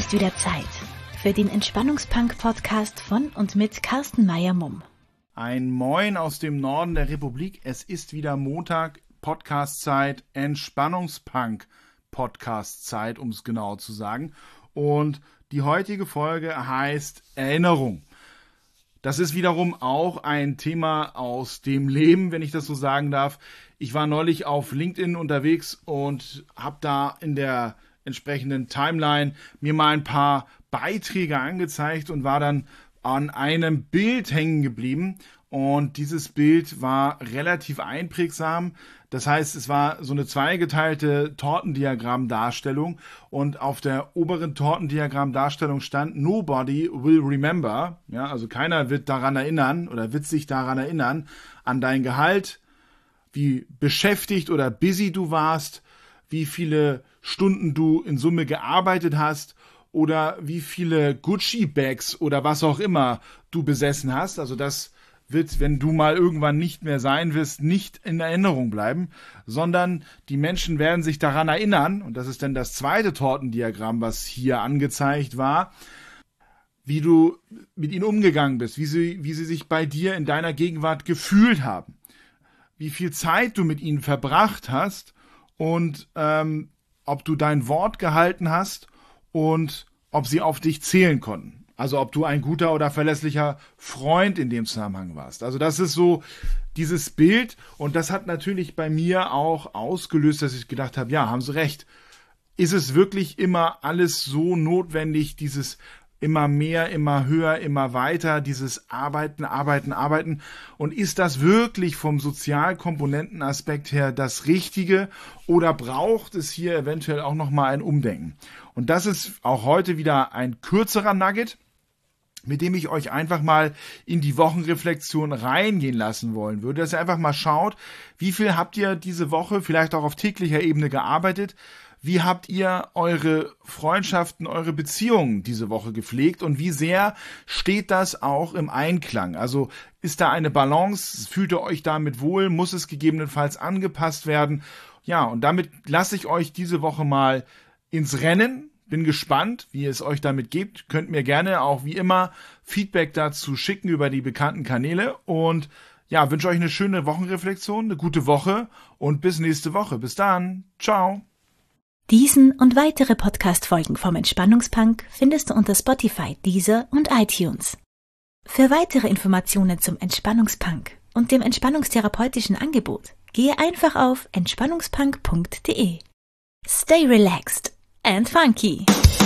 ist wieder Zeit für den Entspannungspunk-Podcast von und mit Carsten Meyer-Mumm. Ein Moin aus dem Norden der Republik. Es ist wieder Montag, Podcast-Zeit, Entspannungspunk-Podcast-Zeit, um es genau zu sagen. Und die heutige Folge heißt Erinnerung. Das ist wiederum auch ein Thema aus dem Leben, wenn ich das so sagen darf. Ich war neulich auf LinkedIn unterwegs und habe da in der entsprechenden Timeline mir mal ein paar Beiträge angezeigt und war dann an einem Bild hängen geblieben. Und dieses Bild war relativ einprägsam. Das heißt, es war so eine zweigeteilte Tortendiagrammdarstellung und auf der oberen Tortendiagrammdarstellung stand Nobody will remember. Ja, also keiner wird daran erinnern oder wird sich daran erinnern an dein Gehalt, wie beschäftigt oder busy du warst, wie viele Stunden du in Summe gearbeitet hast oder wie viele Gucci-Bags oder was auch immer du besessen hast. Also das wird, wenn du mal irgendwann nicht mehr sein wirst, nicht in Erinnerung bleiben, sondern die Menschen werden sich daran erinnern, und das ist dann das zweite Tortendiagramm, was hier angezeigt war, wie du mit ihnen umgegangen bist, wie sie sich bei dir in deiner Gegenwart gefühlt haben, wie viel Zeit du mit ihnen verbracht hast und ob du dein Wort gehalten hast und ob sie auf dich zählen konnten. Also ob du ein guter oder verlässlicher Freund in dem Zusammenhang warst. Also das ist so dieses Bild, und das hat natürlich bei mir auch ausgelöst, dass ich gedacht habe, ja, haben sie recht. Ist es wirklich immer alles so notwendig, dieses immer mehr, immer höher, immer weiter, dieses Arbeiten? Und ist das wirklich vom Sozialkomponentenaspekt her das Richtige, oder braucht es hier eventuell auch nochmal ein Umdenken? Und das ist auch heute wieder ein kürzerer Nugget, mit dem ich euch einfach mal in die Wochenreflexion reingehen lassen wollen würde, dass ihr einfach mal schaut, wie viel habt ihr diese Woche vielleicht auch auf täglicher Ebene gearbeitet, wie habt ihr eure Freundschaften, eure Beziehungen diese Woche gepflegt und wie sehr steht das auch im Einklang? Also ist da eine Balance, fühlt ihr euch damit wohl, muss es gegebenenfalls angepasst werden? Ja, und damit lasse ich euch diese Woche mal ins Rennen. Bin gespannt, wie es euch damit geht. Könnt mir gerne auch wie immer Feedback dazu schicken über die bekannten Kanäle. Und ja, wünsche euch eine schöne Wochenreflexion, eine gute Woche und bis nächste Woche. Bis dann. Ciao. Diesen und weitere Podcast-Folgen vom Entspannungspunk findest du unter Spotify, Deezer und iTunes. Für weitere Informationen zum Entspannungspunk und dem entspannungstherapeutischen Angebot gehe einfach auf entspannungspunk.de. Stay relaxed and funky.